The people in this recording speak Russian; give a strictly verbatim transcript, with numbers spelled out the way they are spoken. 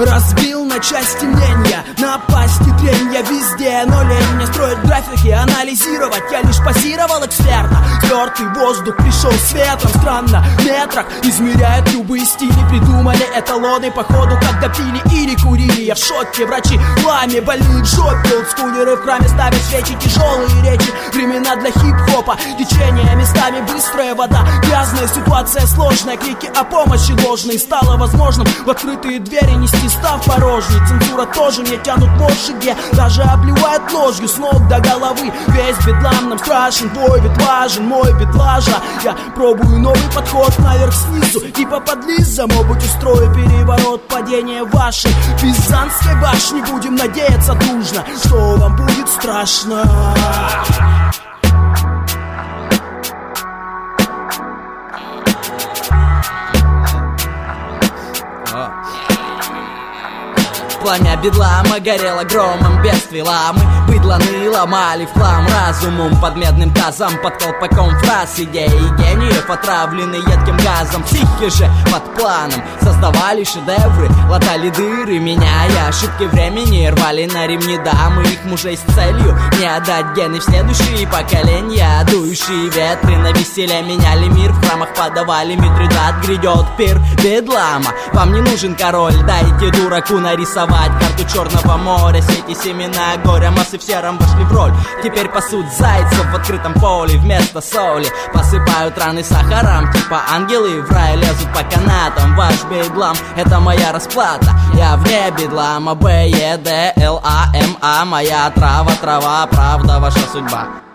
разбил на части мнения, напасть и тренья везде. Но лень мне строить графики, анализировать. Я лишь позировал экспертно. Спертый воздух пришел с ветром. Странно, в метрах измеряют любые стили. Придумали эталоны походу, когда пили или курили. Я в шоке, врачи в ламе, больные в жопе. Олдскулеры в храме ставят свечи, тяжелые речи. Времена для хип-хопа, течение местами быстрая вода. Грязная ситуация сложная, крики о помощи ложные. Стало возможным в открытые двери нести став порожней. Цензура тоже мне тянут моржиге, даже обливают ложью с ног до головы. Весь бедлам нам страшен, твой вид важен, мой вид лажа. Я пробую новый подход наверх снизу, типа подлиз замобуть устрою переворот, падение вашей Пизанской башни. Будем надеяться дружно, что вам будет страшно. Пламя бедлама горело громом бедствий ламы. Быдло ныло, ломали в хлам разумом. Под медным тазом, под колпаком фраз идеи гениев, отравлены едким газом. Психи же под планом создавали шедевры, латали дыры, меняя ошибки времени. Рвали на ремни дамы их мужей с целью не отдать гены в следующие поколения. Дующие ветры на веселье меняли мир. В храмах подавали Митридат, грядет пир бедлама. Вам не нужен король, дайте дураку нарисовать карту Черного моря. Сети семена горя, массы в сером вошли в роль. Теперь пасут зайцев в открытом поле вместо соли. Посыпают раны сахаром, типа ангелы в рай лезут по канатам. Ваш бедлам — это моя расплата. Я вне бедлама, Б, Е, Д, Л, А, М, А. Моя трава, трава, правда, ваша судьба.